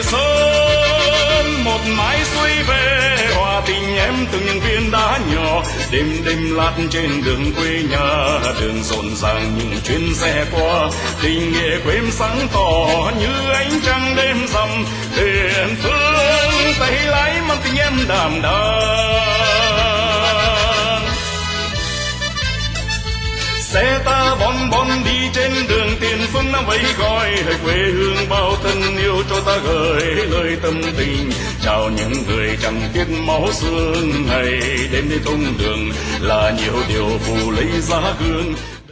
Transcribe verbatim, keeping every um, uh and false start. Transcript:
sơn một mái xuôi về hòa tình em từng những viên đá nhỏ đêm đêm lát trên đường quê nhà đường rộn ràng những chuyến xe qua tình nghĩa quên sáng tỏ như ánh trăng đêm rằm thuyền phương tay lái mang tình em đàm đang xe ta bon bon đi trên đường tiền phương năm vẫy gọi hỡi quê hương bao thân yêu cho ta gửi lời tâm tình chào những người chẳng tiếc máu xương này đêm đi thông đường là nhiều điều phù lấy giá hương.